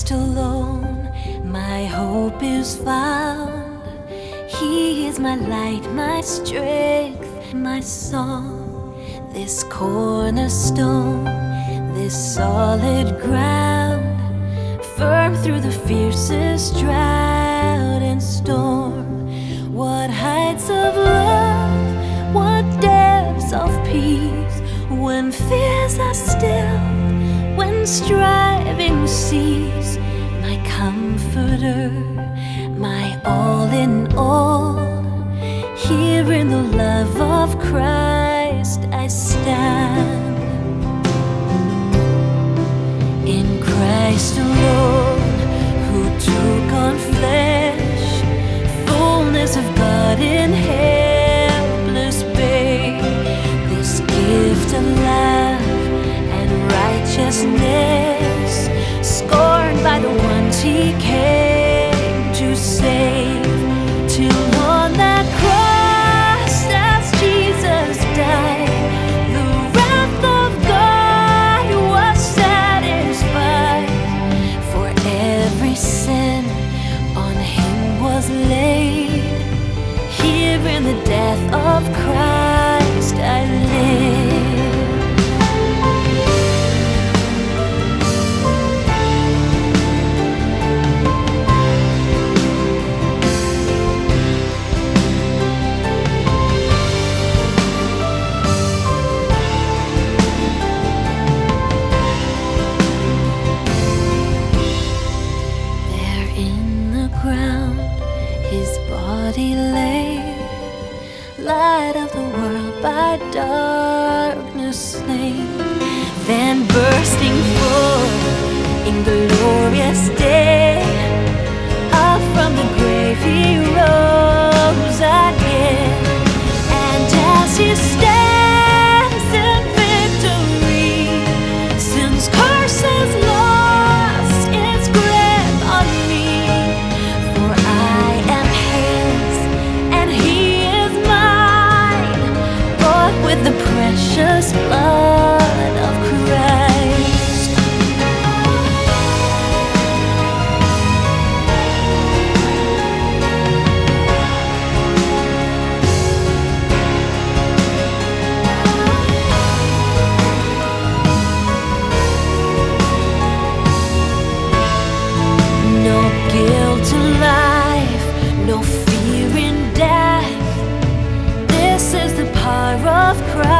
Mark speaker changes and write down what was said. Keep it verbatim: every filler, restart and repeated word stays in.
Speaker 1: Christ alone my hope is found. He is my light, my strength, my song. This cornerstone, this solid ground, firm through the fiercest drought and storm. What heights of love, what depths of peace, when fears are still, when striving cease. My comforter, my all in all, here in the love of Christ I stand. In Christ alone, who took on flesh, fullness of God in helpless babe, this gift of love and righteousness, scorned by the ones he came to save, till on that cross as Jesus died, the wrath of God was satisfied. For every sin on him was laid, here in the death of Christ I live. His body lay, light of the world by darkness slain. Then bursting forth in glorious day, up from the grave he rose again. And as he stands in victory, sin's curse has lost its grip on me. With the precious blood of Christ. No guilt in life, no fear in death. This is the power of Christ.